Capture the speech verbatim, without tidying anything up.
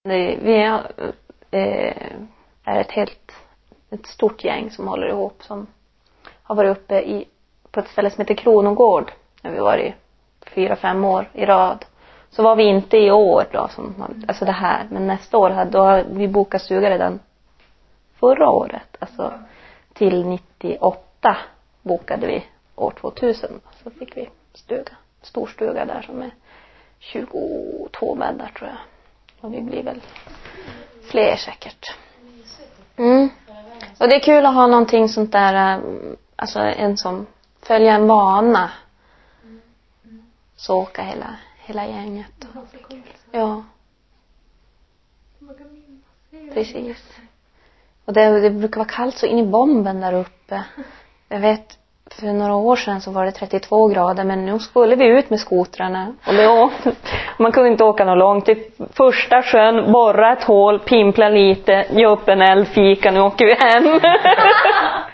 Det, vi är, eh, är ett helt ett stort gäng som håller ihop, som har varit uppe i, på ett ställe som heter Kronogård. När vi var i fyra, fem år i rad. Så var vi inte i år då, som man, alltså det här. Men nästa år hade, då har vi bokat stuga redan förra året. Alltså till nittioåtta bokade vi år tvåtusen. Så fick vi stuga, stor stuga där som är tjugotvå bäddar tror jag. Och vi blir väl fler säkert. Mm. Och det är kul att ha någonting sånt där, alltså en som följer en vana. Så åka hela, hela gänget. Ja. Precis. Och det, det brukar vara kallt så in i bomben där uppe. Jag vet, för några år sedan så var det trettiotvå grader, men nu skulle vi ut med skotrarna. Och då, man kunde inte åka något långt. Till första sjön, borra ett hål, pimpla lite, ge upp en eld, fika, nu åker vi hem.